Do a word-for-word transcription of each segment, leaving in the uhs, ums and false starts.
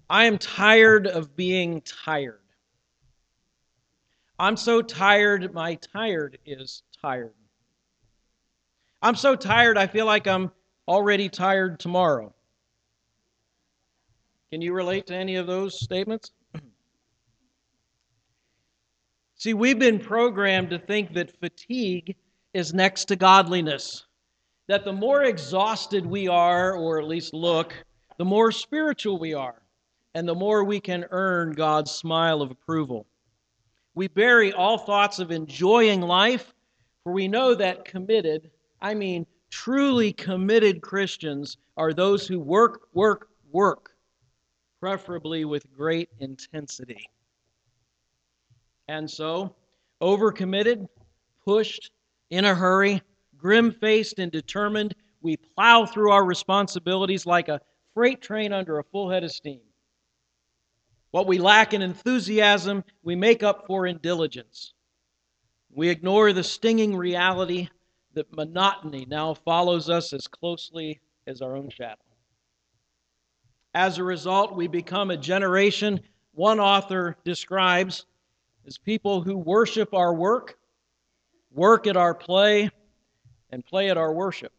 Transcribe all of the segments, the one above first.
I am tired of being tired. I'm so tired, my tired is tired. I'm so tired, I feel like I'm already tired tomorrow. Can you relate to any of those statements? See, we've been programmed to think that fatigue is next to godliness, that the more exhausted we are, or at least look, the more spiritual we are, and the more we can earn God's smile of approval. We bury all thoughts of enjoying life, for we know that committed, I mean truly committed Christians are those who work, work, work, preferably with great intensity. And so, overcommitted, pushed, in a hurry, grim-faced and determined, we plow through our responsibilities like a freight train under a full head of steam. What we lack in enthusiasm, we make up for in diligence. We ignore the stinging reality that monotony now follows us as closely as our own shadow. As a result, we become a generation, one author describes, as people who worship our work, work at our play, and play at our worship.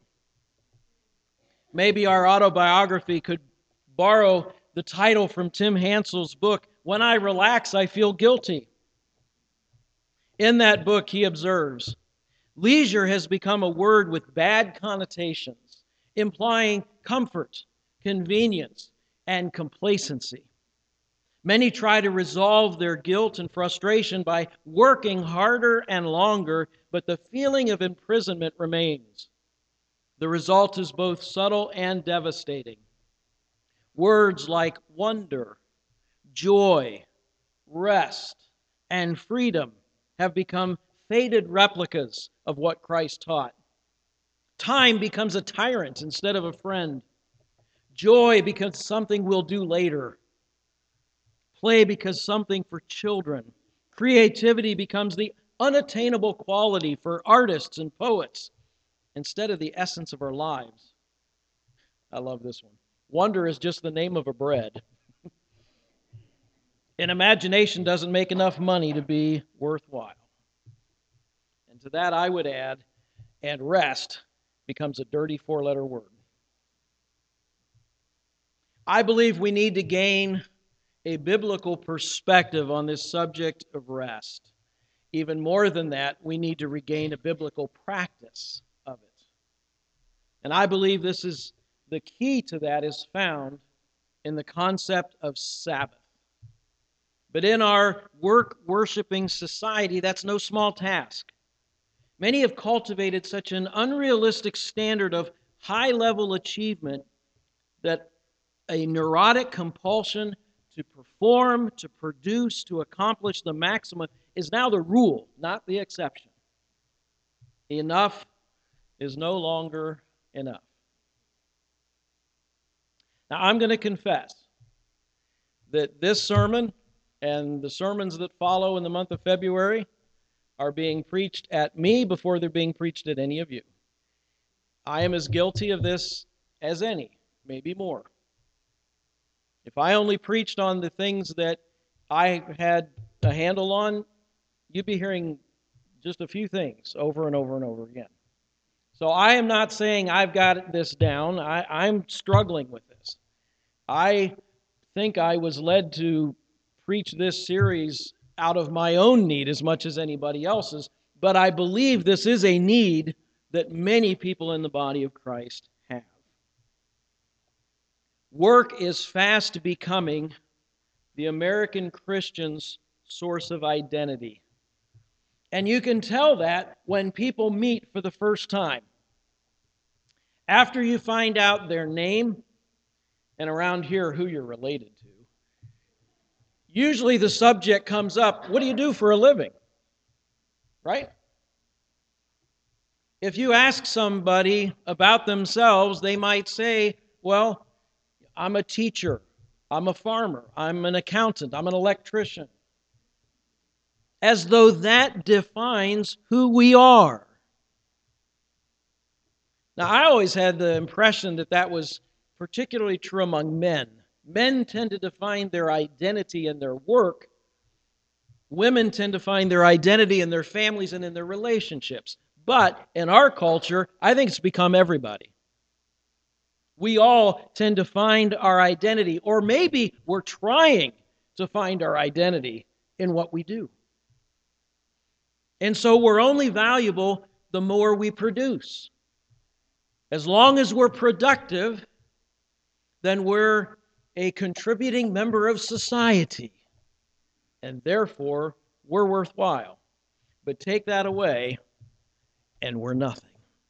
Maybe our autobiography could borrow the title from Tim Hansel's book, When I Relax, I Feel Guilty. In that book, he observes, leisure has become a word with bad connotations, implying comfort, convenience, and complacency. Many try to resolve their guilt and frustration by working harder and longer, but the feeling of imprisonment remains. The result is both subtle and devastating. Words like wonder, joy, rest, and freedom have become faded replicas of what Christ taught. Time becomes a tyrant instead of a friend. Joy becomes something we'll do later. Play becomes something for children. Creativity becomes the unattainable quality for artists and poets instead of the essence of our lives. I love this one. Wonder is just the name of a bread. And imagination doesn't make enough money to be worthwhile. And to that I would add, and rest becomes a dirty four-letter word. I believe we need to gain a biblical perspective on this subject of rest. Even more than that, we need to regain a biblical practice of it. And I believe this is the key to that is found in the concept of Sabbath. But in our work-worshiping society, that's no small task. Many have cultivated such an unrealistic standard of high-level achievement that a neurotic compulsion to perform, to produce, to accomplish the maximum is now the rule, not the exception. Enough is no longer enough. Now, I'm going to confess that this sermon and the sermons that follow in the month of February are being preached at me before they're being preached at any of you. I am as guilty of this as any, maybe more. If I only preached on the things that I had a handle on, you'd be hearing just a few things over and over and over again. So I am not saying I've got this down. I, I'm struggling with this. I think I was led to preach this series out of my own need as much as anybody else's, but I believe this is a need that many people in the body of Christ have. Work is fast becoming the American Christian's source of identity. And you can tell that when people meet for the first time. After you find out their name, and around here who you're related to, usually the subject comes up, what do you do for a living? Right? If you ask somebody about themselves, they might say, well, I'm a teacher, I'm a farmer, I'm an accountant, I'm an electrician. As though that defines who we are. Now, I always had the impression that that was particularly true among men, Men tend to define their identity in their work. Women tend to find their identity in their families and in their relationships. But in our culture, I think it's become everybody. We all tend to find our identity, or maybe we're trying to find our identity in what we do. And so we're only valuable the more we produce. As long as we're productive, then we're a contributing member of society, and therefore we're worthwhile. But take that away, and we're nothing.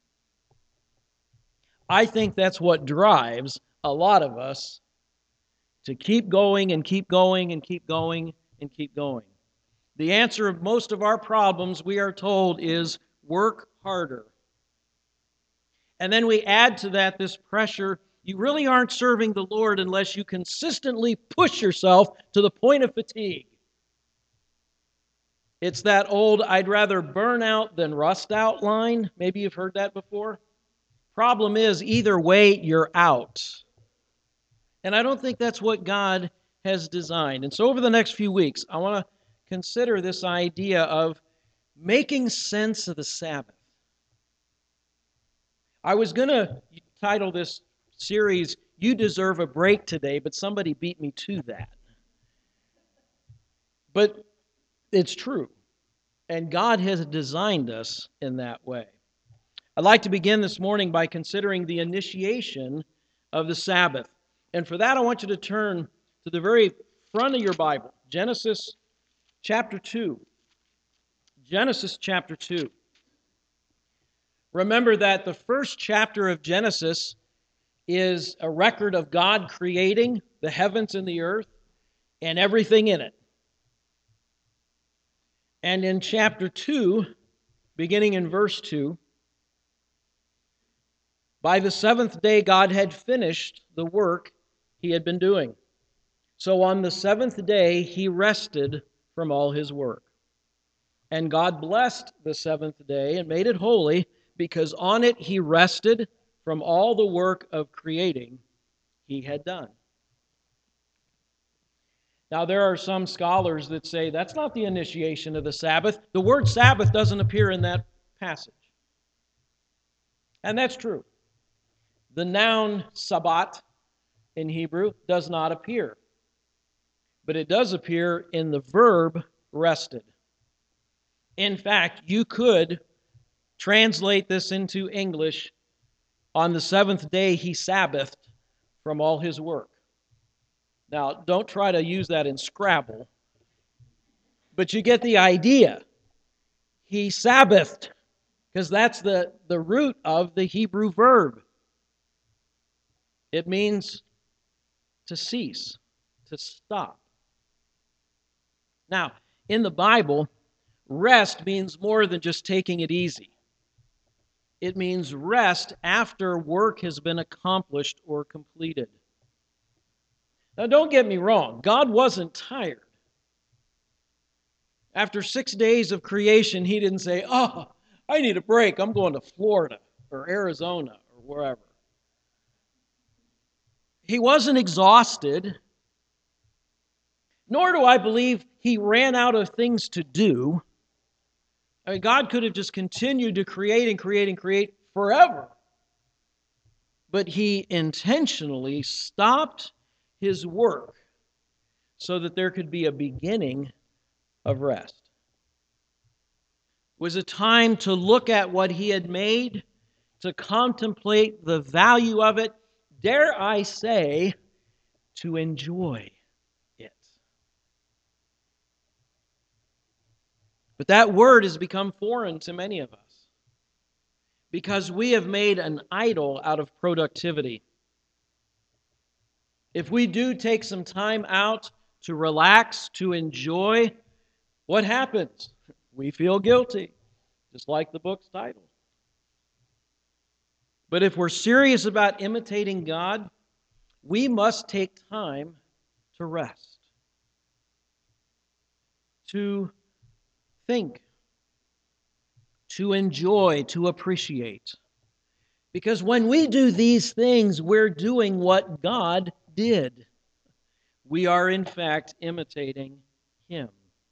I think that's what drives a lot of us to keep going and keep going and keep going and keep going. The answer of most of our problems, we are told, is work harder. And then we add to that this pressure. You really aren't serving the Lord unless you consistently push yourself to the point of fatigue. It's that old, I'd rather burn out than rust out line. Maybe you've heard that before. Problem is, either way, you're out. And I don't think that's what God has designed. And so over the next few weeks, I want to consider this idea of making sense of the Sabbath. I was going to title this series, You Deserve a Break Today, but somebody beat me to that. But it's true. And God has designed us in that way. I'd like to begin this morning by considering the initiation of the Sabbath. And for that, I want you to turn to the very front of your Bible, Genesis chapter two. Genesis chapter two. Remember that the first chapter of Genesis is a record of God creating the heavens and the earth and everything in it. And in chapter two, beginning in verse two, by the seventh day God had finished the work he had been doing. So on the seventh day he rested from all his work. And God blessed the seventh day and made it holy, because on it he rested from all the work of creating he had done. Now, there are some scholars that say that's not the initiation of the Sabbath. The word Sabbath doesn't appear in that passage. And that's true. The noun Sabbat in Hebrew does not appear. But it does appear in the verb rested. In fact, you could translate this into English, on the seventh day he Sabbathed from all his work. Now, don't try to use that in Scrabble, but you get the idea. He Sabbathed, because that's the, the root of the Hebrew verb. It means to cease, to stop. Now, in the Bible, rest means more than just taking it easy. It means rest after work has been accomplished or completed. Now, don't get me wrong. God wasn't tired. After six days of creation, he didn't say, oh, I need a break. I'm going to Florida or Arizona or wherever. He wasn't exhausted, nor do I believe he ran out of things to do. I mean, God could have just continued to create and create and create forever. But he intentionally stopped his work so that there could be a beginning of rest. It was a time to look at what he had made, to contemplate the value of it, dare I say, to enjoy it. But that word has become foreign to many of us because we have made an idol out of productivity. If we do take some time out to relax, to enjoy, what happens? We feel guilty, just like the book's title. But if we're serious about imitating God, we must take time to rest, to think, to enjoy, to appreciate. Because when we do these things, we're doing what God did. we are in fact imitating Him.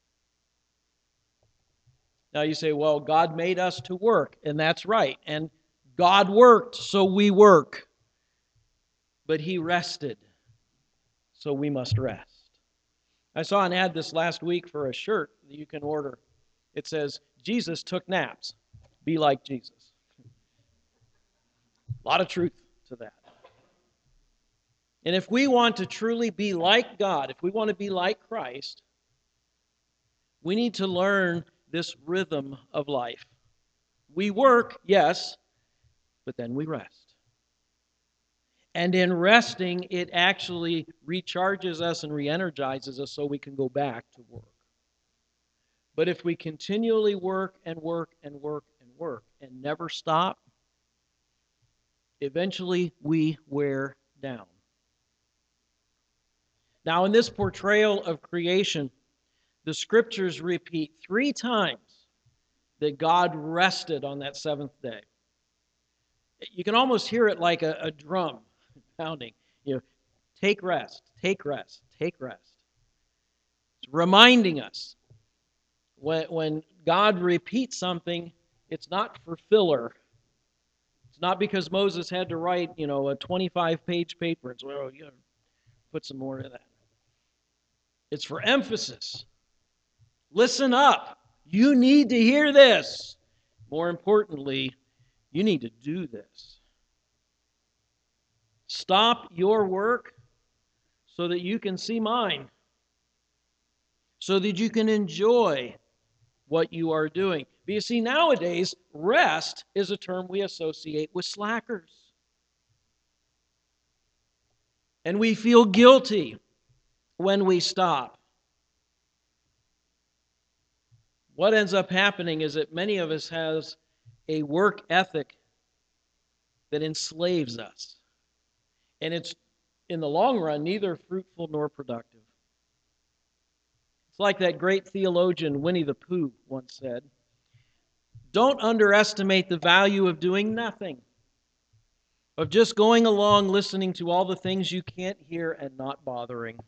Now you say, well, God made us to work, and that's right. And God worked, so we work. But He rested, so we must rest. I saw an ad this last week for a shirt that you can order. It says, Jesus took naps. Be like Jesus. A lot of truth to that. And if we want to truly be like God, if we want to be like Christ, we need to learn this rhythm of life. We work, yes, but then we rest. And in resting, it actually recharges us and re-energizes us so we can go back to work. But if we continually work and work and work and work and never stop, eventually we wear down. Now, in this portrayal of creation, the Scriptures repeat three times that God rested on that seventh day. You can almost hear it like a, a drum pounding. You know, take rest, take rest, take rest. It's reminding us when, when God repeats something, it's not for filler. It's not because Moses had to write, you know, a twenty-five page paper. It's, well, you know, put some more in that. It's for emphasis. Listen up. You need to hear this. More importantly, you need to do this. Stop your work so that you can see mine, so that you can enjoy what you are doing. But you see, nowadays, rest is a term we associate with slackers. And we feel guilty when we stop. What ends up happening is that many of us has a work ethic that enslaves us. And it's, in the long run, neither fruitful nor productive. It's like that great theologian Winnie the Pooh once said, don't underestimate the value of doing nothing, of just going along listening to all the things you can't hear and not bothering.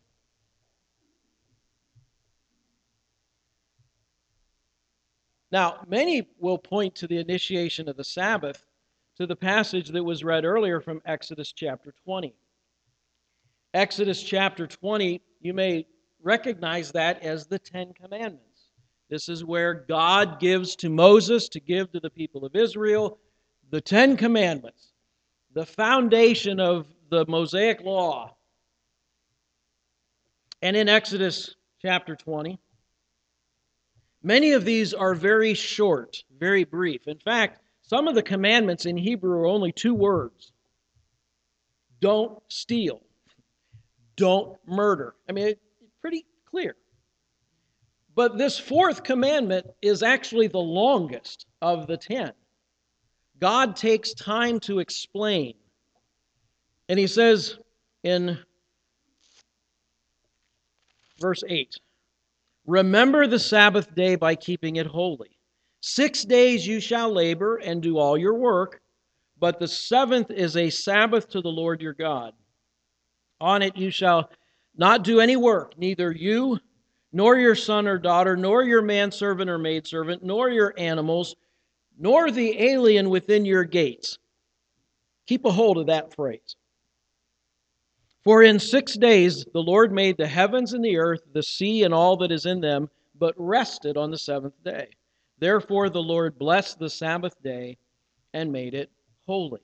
Now, many will point to the initiation of the Sabbath to the passage that was read earlier from Exodus chapter twenty. Exodus chapter twenty, you may recognize that as the Ten Commandments. This is where God gives to Moses to give to the people of Israel the Ten Commandments, the foundation of the Mosaic law. And in Exodus chapter twenty, many of these are very short, very brief. In fact, some of the commandments in Hebrew are only two words. Don't steal. Don't murder. I mean, it's pretty clear. But this fourth commandment is actually the longest of the ten. God takes time to explain. And he says in verse eight, remember the Sabbath day by keeping it holy. Six days you shall labor and do all your work, but the seventh is a Sabbath to the Lord your God. On it you shall not do any work, neither you, nor your son or daughter, nor your manservant or maidservant, nor your animals, nor the alien within your gates. Keep a hold of that phrase. For in six days the Lord made the heavens and the earth, the sea and all that is in them, but rested on the seventh day. Therefore the Lord blessed the Sabbath day and made it holy.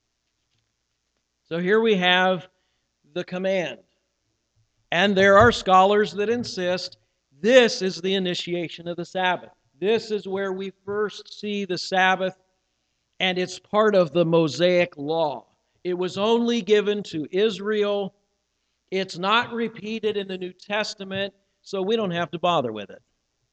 So here we have the command. And there are scholars that insist this is the initiation of the Sabbath. This is where we first see the Sabbath, and it's part of the Mosaic law. It was only given to Israel. It's not repeated in the New Testament, so we don't have to bother with it.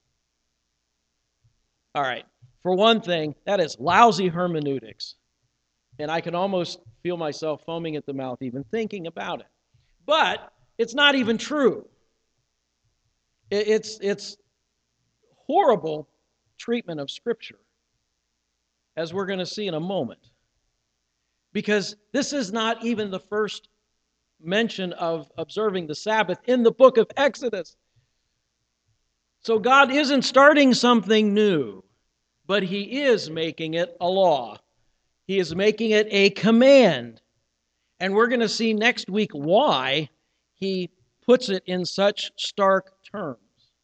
All right. For one thing, that is lousy hermeneutics. And I can almost feel myself foaming at the mouth even thinking about it. But it's not even true. It's, it's horrible treatment of Scripture, as we're going to see in a moment. Because this is not even the first mention of observing the Sabbath in the book of Exodus. So God isn't starting something new, but He is making it a law. He is making it a command. And we're going to see next week why He puts it in such stark terms.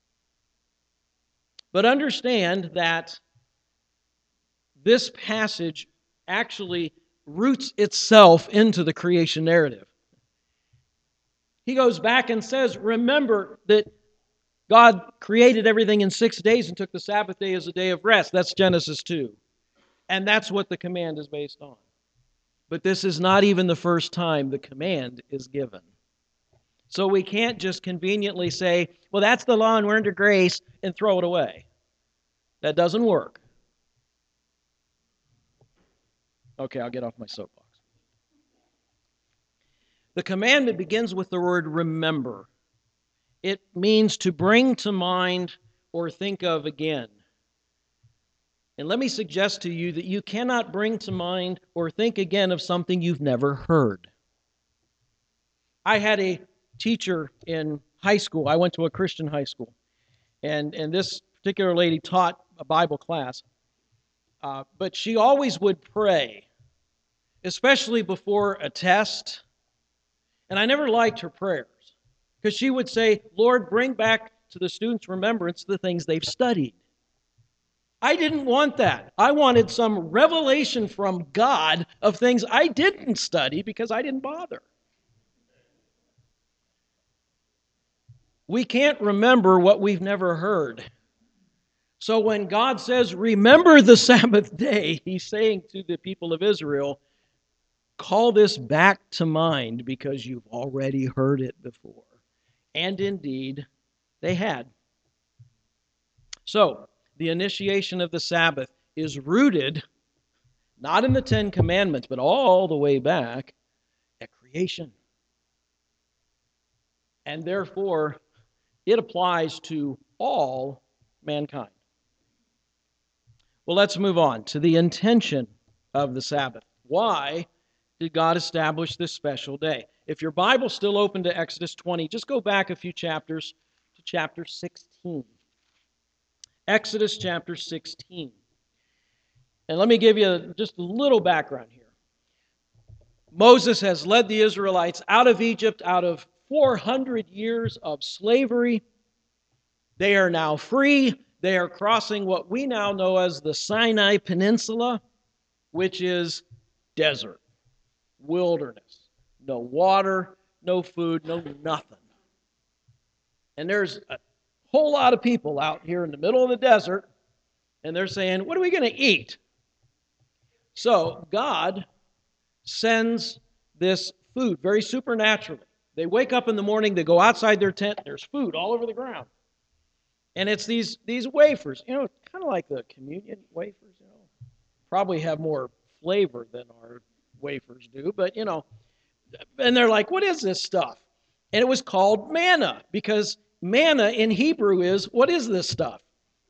But understand that this passage actually roots itself into the creation narrative. He goes back and says, remember that God created everything in six days and took the Sabbath day as a day of rest. That's Genesis two. And that's what the command is based on. But this is not even the first time the command is given. So we can't just conveniently say, well, that's the law and we're under grace, and throw it away. That doesn't work. Okay, I'll get off my soapbox. The commandment begins with the word remember. It means to bring to mind or think of again. And let me suggest to you that you cannot bring to mind or think again of something you've never heard. I had a teacher in high school. I went to a Christian high school. And, and this particular lady taught a Bible class. Uh, but she always would pray, especially before a test. And I never liked her prayers because she would say, Lord, bring back to the students' remembrance the things they've studied. I didn't want that. I wanted some revelation from God of things I didn't study because I didn't bother. We can't remember what we've never heard. So when God says, remember the Sabbath day, He's saying to the people of Israel, call this back to mind because you've already heard it before. And indeed, they had. So, the initiation of the Sabbath is rooted not in the Ten Commandments, but all the way back at creation. And therefore, it applies to all mankind. Well, let's move on to the intention of the Sabbath. Why did God establish this special day? If your Bible's still open to Exodus twenty, just go back a few chapters to chapter sixteen. Exodus chapter sixteen. And let me give you just a little background here. Moses has led the Israelites out of Egypt, out of four hundred years of slavery. They are now free. They are crossing what we now know as the Sinai Peninsula, which is desert, wilderness, no water, no food, no nothing. And there's a whole lot of people out here in the middle of the desert, and they're saying, what are we going to eat? So God sends this food very supernaturally. They wake up in the morning, they go outside their tent, there's food all over the ground. And it's these, these wafers, you know, kind of like the communion wafers, you know, probably have more flavor than our wafers do, but, you know, and they're like, what is this stuff? And it was called manna, because manna in Hebrew is, what is this stuff?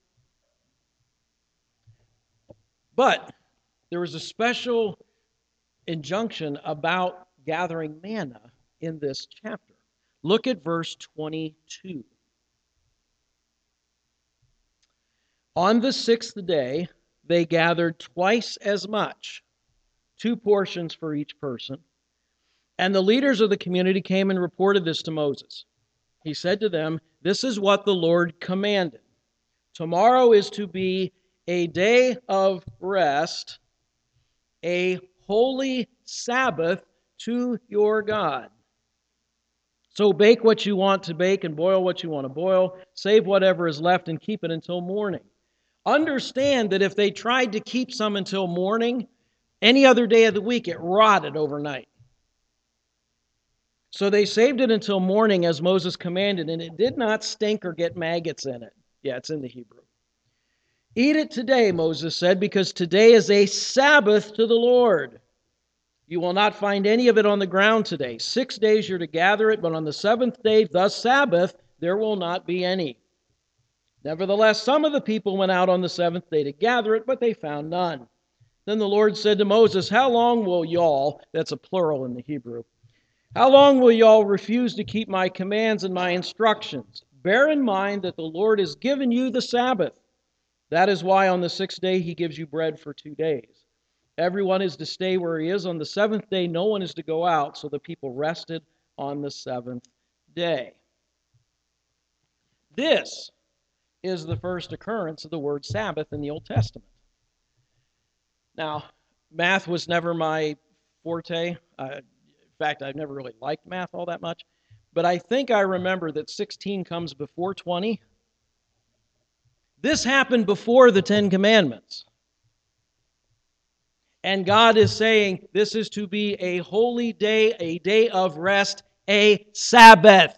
But there was a special injunction about gathering manna in this chapter. Look at verse twenty-two. On the sixth day, they gathered twice as much, two portions for each person. And the leaders of the community came and reported this to Moses. He said to them, this is what the Lord commanded. Tomorrow is to be a day of rest, a holy Sabbath to your God. So bake what you want to bake and boil what you want to boil. Save whatever is left and keep it until morning. Understand that if they tried to keep some until morning, any other day of the week, it rotted overnight. So they saved it until morning as Moses commanded, and it did not stink or get maggots in it. Yeah, it's in the Hebrew. Eat it today, Moses said, because today is a Sabbath to the Lord. You will not find any of it on the ground today. Six days you're to gather it, but on the seventh day, the Sabbath, there will not be any. Nevertheless, some of the people went out on the seventh day to gather it, but they found none. Then the Lord said to Moses, how long will y'all, that's a plural in the Hebrew, How long will y'all refuse to keep my commands and my instructions? Bear in mind that the Lord has given you the Sabbath. That is why on the sixth day he gives you bread for two days. Everyone is to stay where he is. On the seventh day, no one is to go out. So the people rested on the seventh day. This is the first occurrence of the word Sabbath in the Old Testament. Now, math was never my forte. Uh, in fact, I've never really liked math all that much. But I think I remember that sixteen comes before twenty. This happened before the Ten Commandments. And God is saying this is to be a holy day, a day of rest, a Sabbath.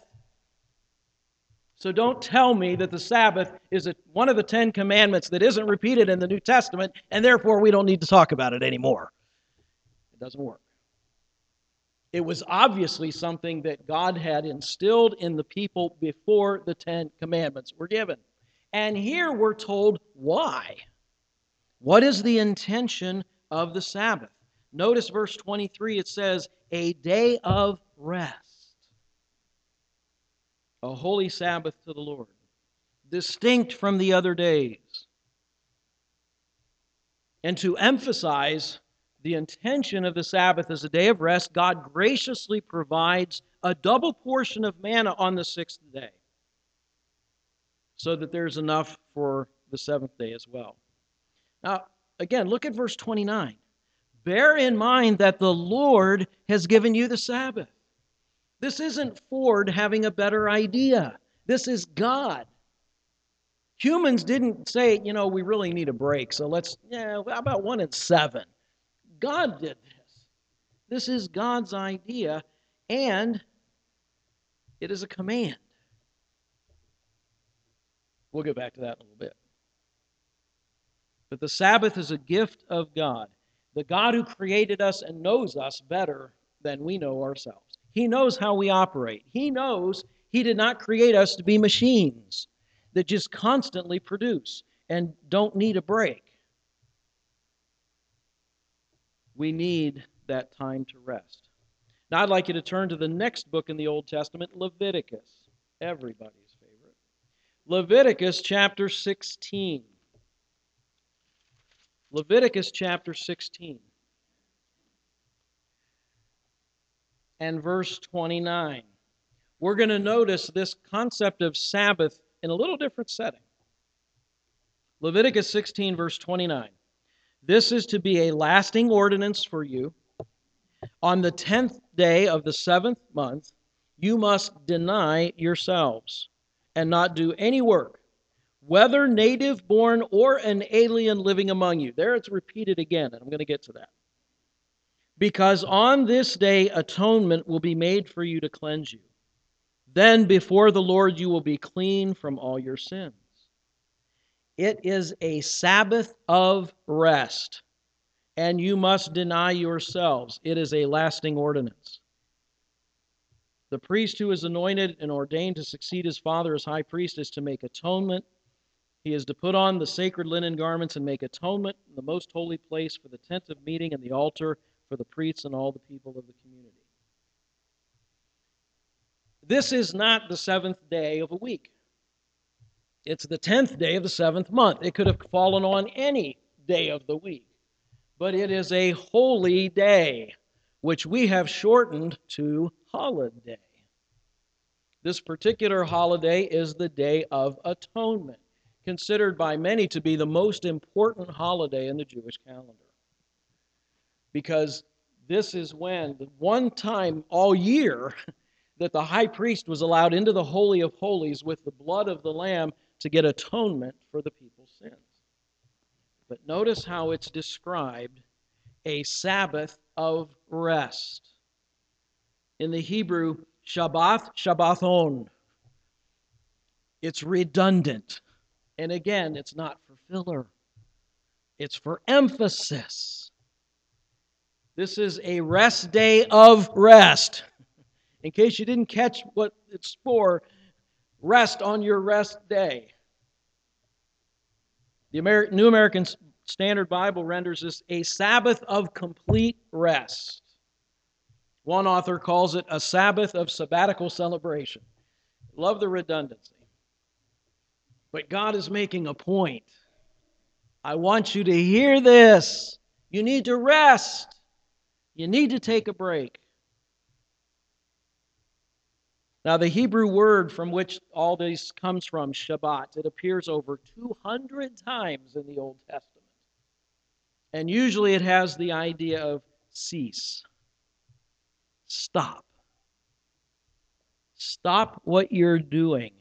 So don't tell me that the Sabbath is a, one of the Ten Commandments that isn't repeated in the New Testament, and therefore we don't need to talk about it anymore. It doesn't work. It was obviously something that God had instilled in the people before the Ten Commandments were given. And here we're told why. What is the intention of the Sabbath? Notice verse twenty-three, it says, a day of rest. A holy Sabbath to the Lord, distinct from the other days. And to emphasize the intention of the Sabbath as a day of rest, God graciously provides a double portion of manna on the sixth day, so that there's enough for the seventh day as well. Now, again, look at verse twenty-nine. Bear in mind that the Lord has given you the Sabbath. This isn't Ford having a better idea. This is God. Humans didn't say, you know, we really need a break, so let's, yeah, how about one and seven? God did this. This is God's idea, and it is a command. We'll get back to that in a little bit. But the Sabbath is a gift of God, the God who created us and knows us better than we know ourselves. He knows how we operate. He knows He did not create us to be machines that just constantly produce and don't need a break. We need that time to rest. Now I'd like you to turn to the next book in the Old Testament, Leviticus, everybody's favorite. Leviticus chapter sixteen. Leviticus chapter sixteen. And verse twenty-nine. We're going to notice this concept of Sabbath in a little different setting. Leviticus sixteen, verse twenty-nine. This is to be a lasting ordinance for you. On the tenth day of the seventh month, you must deny yourselves and not do any work, whether native born or an alien living among you. There it's repeated again, and I'm going to get to that. Because on this day atonement will be made for you to cleanse you. Then before the Lord you will be clean from all your sins. It is a Sabbath of rest, and you must deny yourselves. It is a lasting ordinance. The priest who is anointed and ordained to succeed his father as high priest is to make atonement. He is to put on the sacred linen garments and make atonement in the most holy place for the tent of meeting and the altar for the priests and all the people of the community. This is not the seventh day of a week. It's the tenth day of the seventh month. It could have fallen on any day of the week. But it is a holy day, which we have shortened to holiday. This particular holiday is the Day of Atonement, considered by many to be the most important holiday in the Jewish calendar. Because this is when, the one time all year, that the high priest was allowed into the Holy of Holies with the blood of the Lamb to get atonement for the people's sins. But notice how it's described, a Sabbath of rest. In the Hebrew, Shabbath, Shabbathon. It's redundant. And again, it's not for filler. It's for emphasis. This is a rest day of rest. In case you didn't catch what it's for, rest on your rest day. The Amer- New American Standard Bible renders this a Sabbath of complete rest. One author calls it a Sabbath of sabbatical celebration. Love the redundancy. But God is making a point. I want you to hear this. You need to rest. You need to take a break. Now, the Hebrew word from which all this comes from, Shabbat, it appears over two hundred times in the Old Testament. And usually it has the idea of cease. Stop. Stop what you're doing.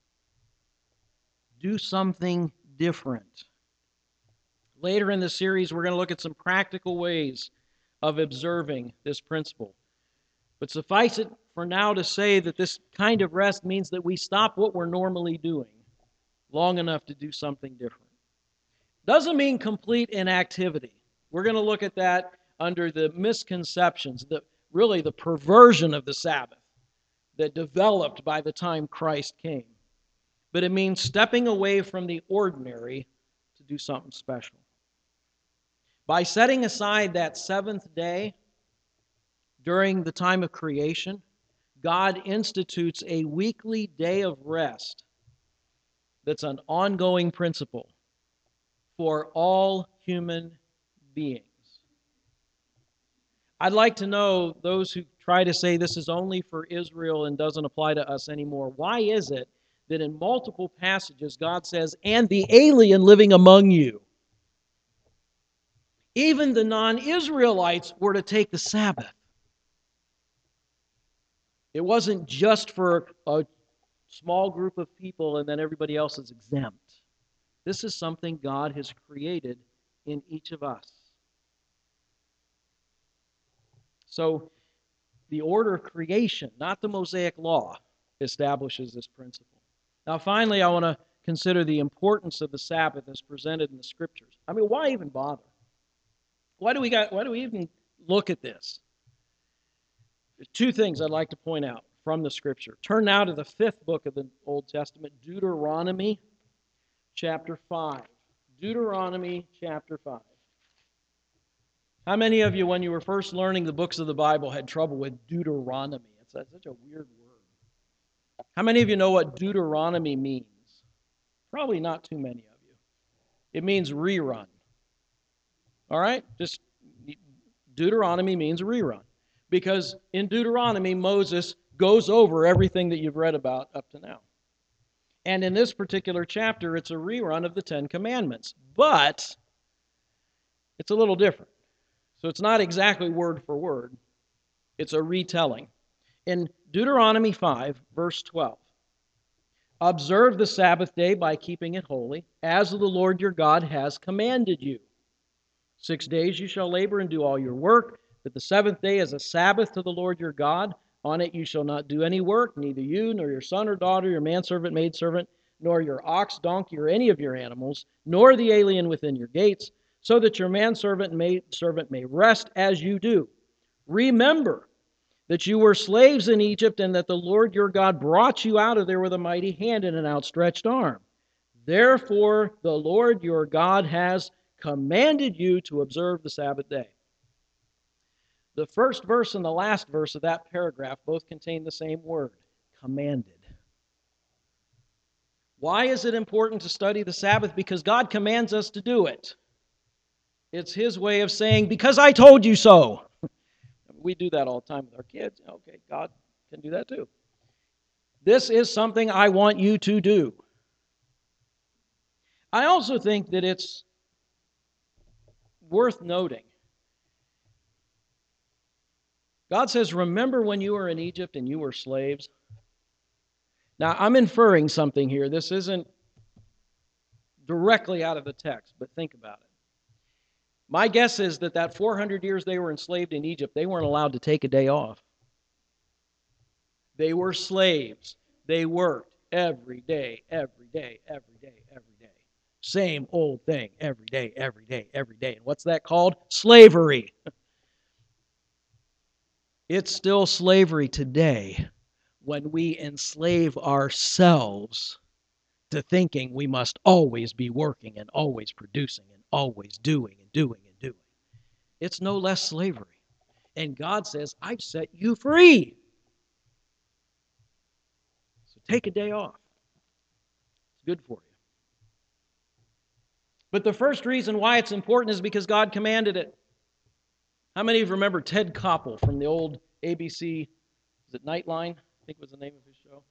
Do something different. Later in the series, we're going to look at some practical ways of observing this principle. But suffice it for now to say that this kind of rest means that we stop what we're normally doing long enough to do something different. Doesn't mean complete inactivity. We're going to look at that under the misconceptions, the, really the perversion of the Sabbath that developed by the time Christ came. But it means stepping away from the ordinary to do something special. By setting aside that seventh day during the time of creation, God institutes a weekly day of rest that's an ongoing principle for all human beings. I'd like to know those who try to say this is only for Israel and doesn't apply to us anymore. Why is it that in multiple passages God says, and the alien living among you? Even the non-Israelites were to take the Sabbath. It wasn't just for a small group of people and then everybody else is exempt. This is something God has created in each of us. So the order of creation, not the Mosaic law, establishes this principle. Now finally, I want to consider the importance of the Sabbath as presented in the Scriptures. I mean, why even bother? Why do we got? Why do we even look at this? There's two things I'd like to point out from the Scripture. Turn now to the fifth book of the Old Testament, Deuteronomy chapter five. Deuteronomy chapter five. How many of you, when you were first learning the books of the Bible, had trouble with Deuteronomy? It's such a weird word. How many of you know what Deuteronomy means? Probably not too many of you. It means rerun. All right? Just Deuteronomy means rerun. Because in Deuteronomy, Moses goes over everything that you've read about up to now. And in this particular chapter, it's a rerun of the Ten Commandments. But it's a little different. So it's not exactly word for word. It's a retelling. In Deuteronomy five, verse twelve, observe the Sabbath day by keeping it holy, as the Lord your God has commanded you. Six days you shall labor and do all your work, but the seventh day is a Sabbath to the Lord your God. On it you shall not do any work, neither you, nor your son or daughter, your manservant, maidservant, nor your ox, donkey, or any of your animals, nor the alien within your gates, so that your manservant and maidservant may rest as you do. Remember that you were slaves in Egypt, and that the Lord your God brought you out of there with a mighty hand and an outstretched arm. Therefore the Lord your God has commanded you to observe the Sabbath day. The first verse and the last verse of that paragraph both contain the same word, commanded. Why is it important to study the Sabbath? Because God commands us to do it. It's His way of saying, because I told you so. We do that all the time with our kids. Okay, God can do that too. This is something I want you to do. I also think that it's worth noting. God says, remember when you were in Egypt and you were slaves? Now, I'm inferring something here. This isn't directly out of the text, but think about it. My guess is that that four hundred years they were enslaved in Egypt, they weren't allowed to take a day off. They were slaves. They worked every day, every day, every day, every day. Same old thing every day, every day, every day. And what's that called? Slavery. It's still slavery today when we enslave ourselves to thinking we must always be working and always producing and always doing and doing and doing. It's no less slavery. And God says, I've set you free. So take a day off. It's good for you. But the first reason why it's important is because God commanded it. How many of you remember Ted Koppel from the old A B C, is it Nightline? I think was the name of his show.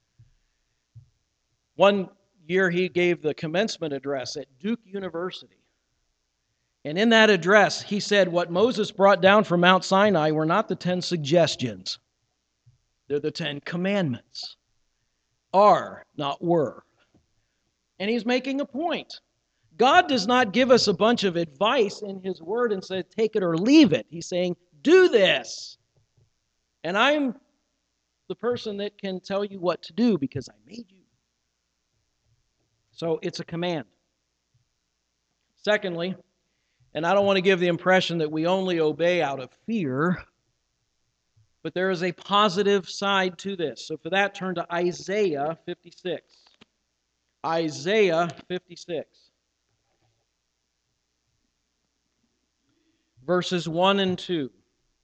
One year he gave the commencement address at Duke University. And in that address, he said what Moses brought down from Mount Sinai were not the ten suggestions. They're the ten commandments. Are, not were. And he's making a point. God does not give us a bunch of advice in His Word and say, take it or leave it. He's saying, do this. And I'm the person that can tell you what to do because I made you. So it's a command. Secondly, and I don't want to give the impression that we only obey out of fear, but there is a positive side to this. So for that, turn to Isaiah fifty-six. Isaiah fifty-six. Verses one and two.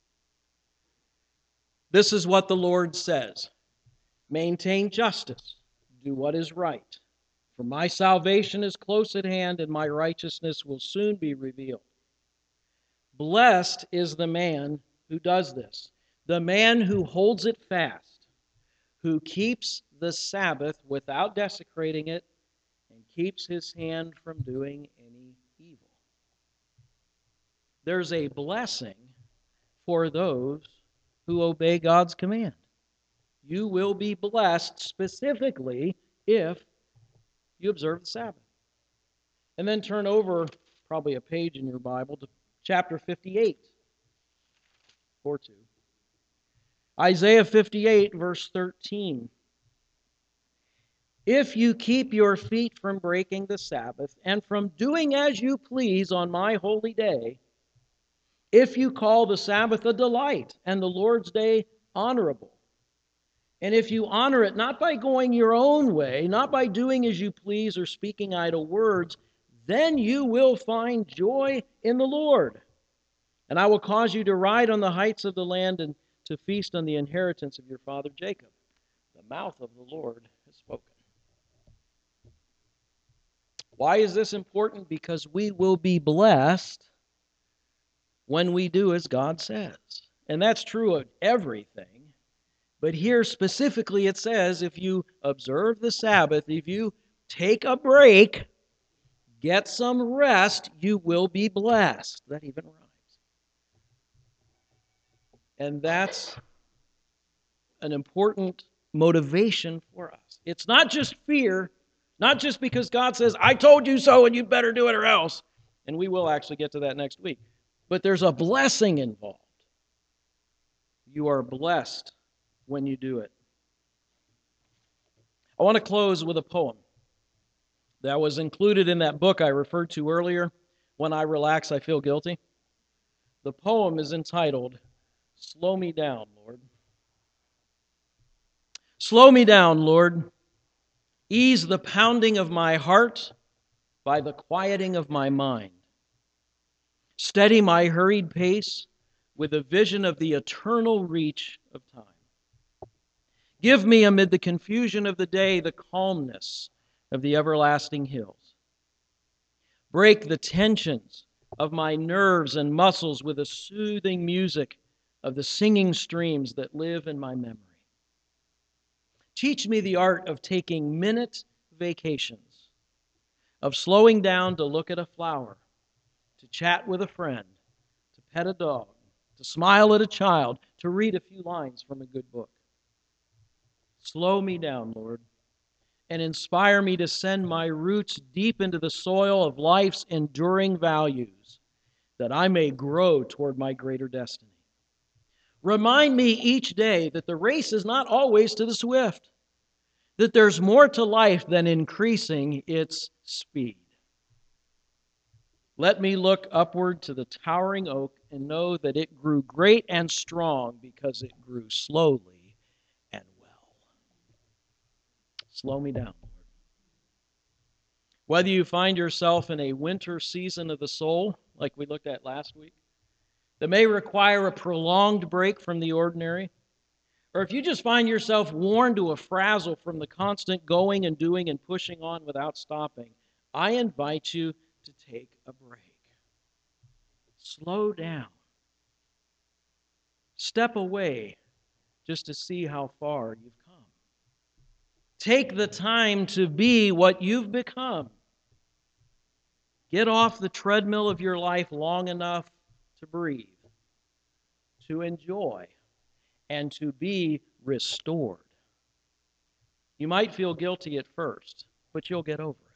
This is what the Lord says. Maintain justice. Do what is right. For my salvation is close at hand, and my righteousness will soon be revealed. Blessed is the man who does this, the man who holds it fast, who keeps the Sabbath without desecrating it, and keeps his hand from doing any evil. There's a blessing for those who obey God's command. You will be blessed specifically if you observe the Sabbath. And then turn over probably a page in your Bible to chapter fifty-eight. Or two. Isaiah fifty-eight, verse thirteen. If you keep your feet from breaking the Sabbath and from doing as you please on my holy day, if you call the Sabbath a delight and the Lord's day honorable, and if you honor it not by going your own way, not by doing as you please or speaking idle words, then you will find joy in the Lord. And I will cause you to ride on the heights of the land and to feast on the inheritance of your father Jacob. The mouth of the Lord has spoken. Why is this important? Because we will be blessed when we do as God says. And that's true of everything. But here specifically it says, if you observe the Sabbath, if you take a break, get some rest, you will be blessed. That even rhymes. And that's an important motivation for us. It's not just fear, not just because God says, I told you so and you better do it or else. And we will actually get to that next week. But there's a blessing involved. You are blessed when you do it. I want to close with a poem that was included in that book I referred to earlier, When I Relax, I Feel Guilty. The poem is entitled, Slow Me Down, Lord. Slow me down, Lord. Ease the pounding of my heart by the quieting of my mind. Steady my hurried pace with a vision of the eternal reach of time. Give me, amid the confusion of the day, the calmness of the everlasting hills. Break the tensions of my nerves and muscles with the soothing music of the singing streams that live in my memory. Teach me the art of taking minute vacations, of slowing down to look at a flower, to chat with a friend, to pet a dog, to smile at a child, to read a few lines from a good book. Slow me down, Lord, and inspire me to send my roots deep into the soil of life's enduring values, that I may grow toward my greater destiny. Remind me each day that the race is not always to the swift, that there's more to life than increasing its speed. Let me look upward to the towering oak and know that it grew great and strong because it grew slowly and well. Slow me down, Lord. Whether you find yourself in a winter season of the soul, like we looked at last week, that may require a prolonged break from the ordinary, or if you just find yourself worn to a frazzle from the constant going and doing and pushing on without stopping, I invite you to take a break. Slow down. Step away just to see how far you've come. Take the time to be what you've become. Get off the treadmill of your life long enough to breathe, to enjoy, and to be restored. You might feel guilty at first, but you'll get over it.